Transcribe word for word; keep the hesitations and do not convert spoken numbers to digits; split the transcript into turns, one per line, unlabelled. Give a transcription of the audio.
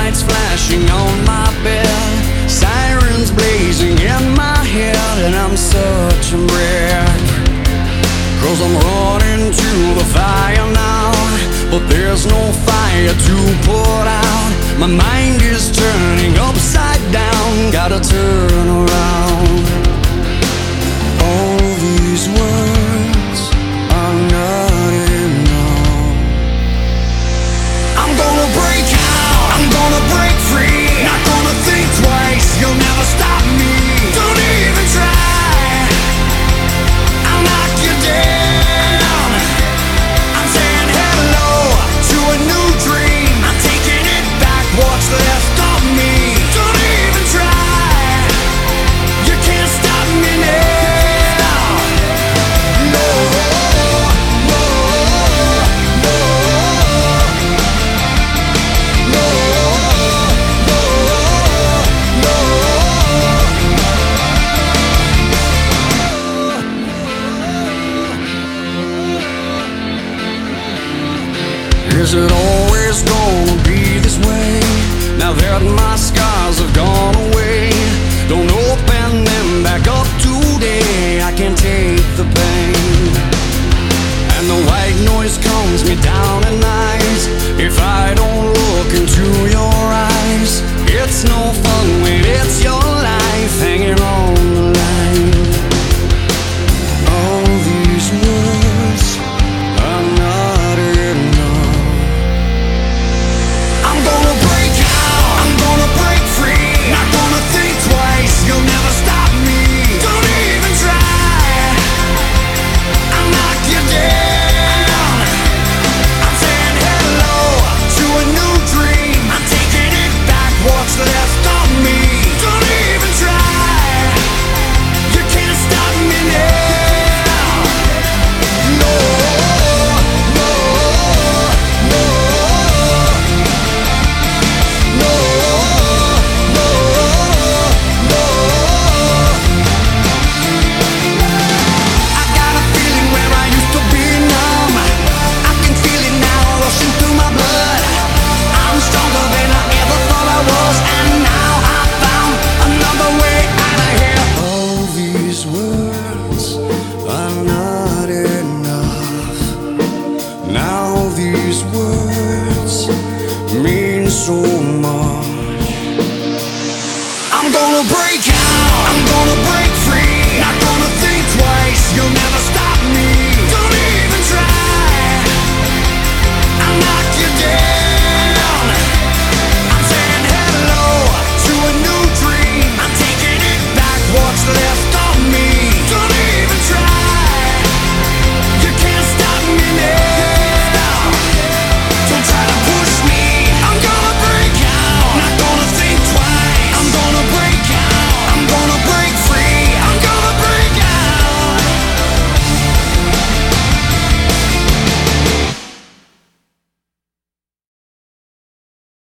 lights flashing on my bed, sirens blazing in my head, and I'm such a wreck. Cause I'm running to the fire now, but there's no fire to put out. My mind is turning upside down, gotta turn around. All these words are not enough. I'm gonna break out, I'm gonna break free. Not gonna think twice, you'll never stop me. Don't even try, I'll knock you down. I'm saying hello to a new dream. I'm taking it back, what's left of me. Don't even try, you can't stop me now. No, no, no, no, no, no. Is it always gonna be this way? Now that my